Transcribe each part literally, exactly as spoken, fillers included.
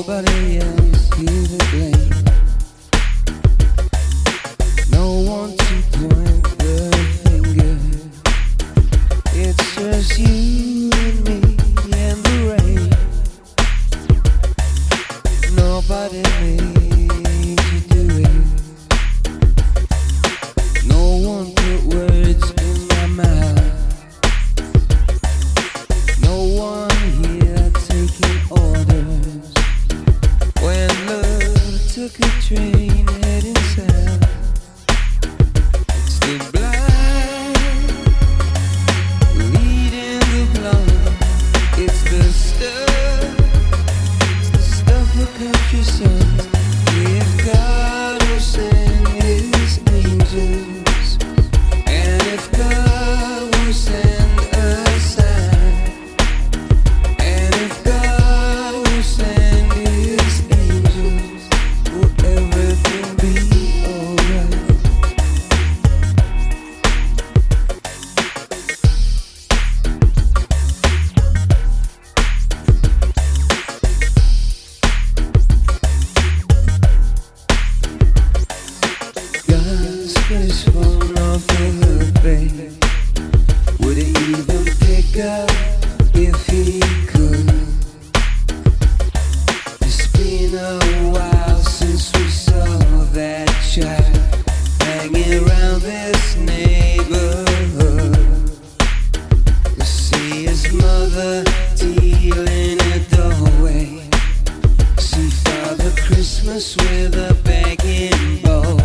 nobody else here to blame. No one to point the finger. It's just you and me and the rain. Nobody made you do it. No one put words in my mouth. No one here taking orders. When love took a train heading south, it's the blind leading the blind. It's the stuff, it's the stuff of country sons. If God will send His angels, and if God will send a sign, and if God will send His angels, will everything be alright? God's got his phone off of her bay. Would he even pick up if he could? It's been a while since we saw that child hanging around this neighborhood. To see his mother dealing a doorway. See Father Christmas with a begging bowl.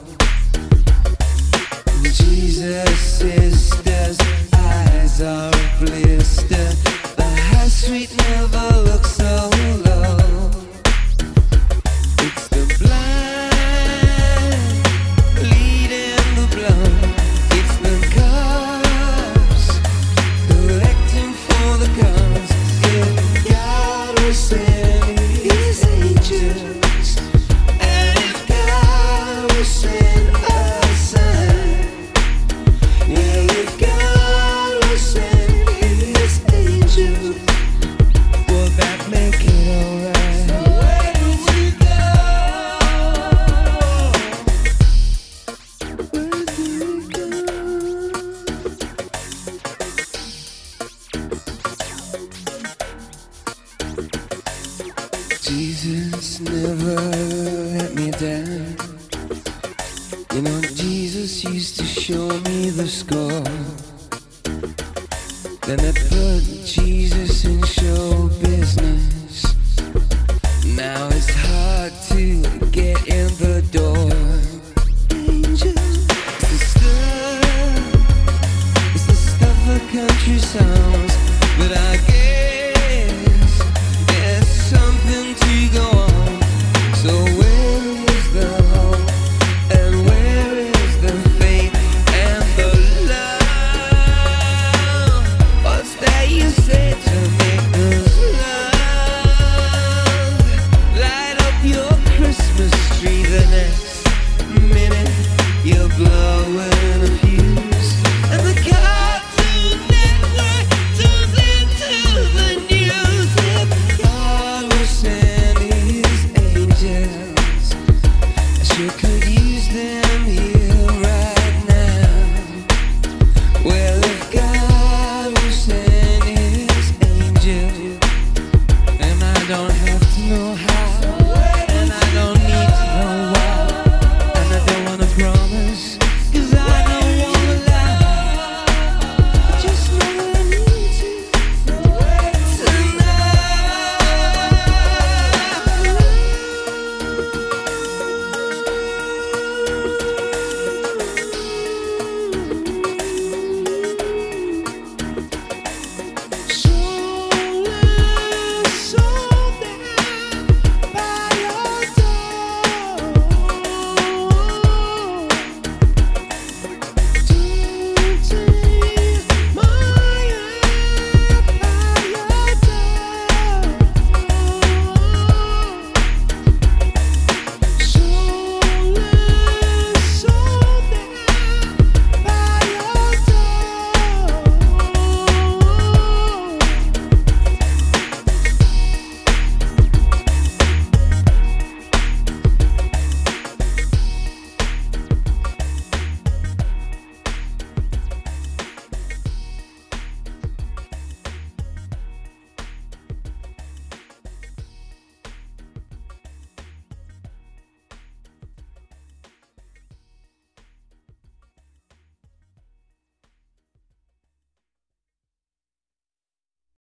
Jesus' sister's eyes are a blister. The high street never looks so low. It's the blind leading the blind. It's the cops collecting for the guns. If God will send His angels, and if God will send a sign, yeah, if God will send His angels, will that make it alright? So where do we go? Where do we go? Jesus never let me down. You know, Jesus used to show me the score.